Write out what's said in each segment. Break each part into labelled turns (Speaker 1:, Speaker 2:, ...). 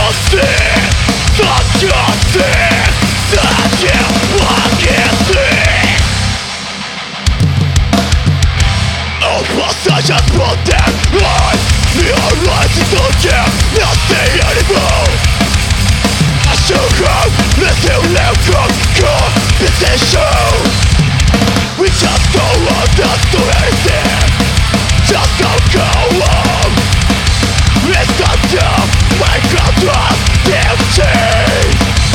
Speaker 1: I just put them right. Your eyes don't care nothing anymore. I should have little left of competition. We just don't understand anything. Just don't go on. It's not time my contrast empty.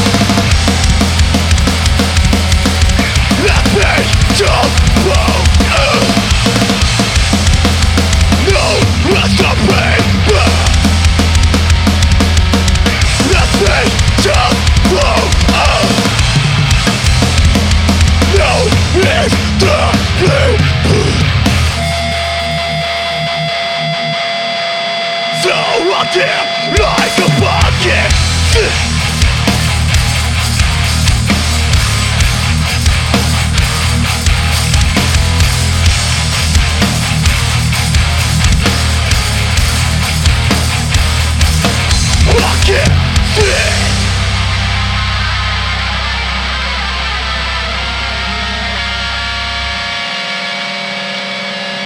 Speaker 1: Let me just move. Rest of pain. Let me just move. No mystery. So I'm here like a bucket. I can't see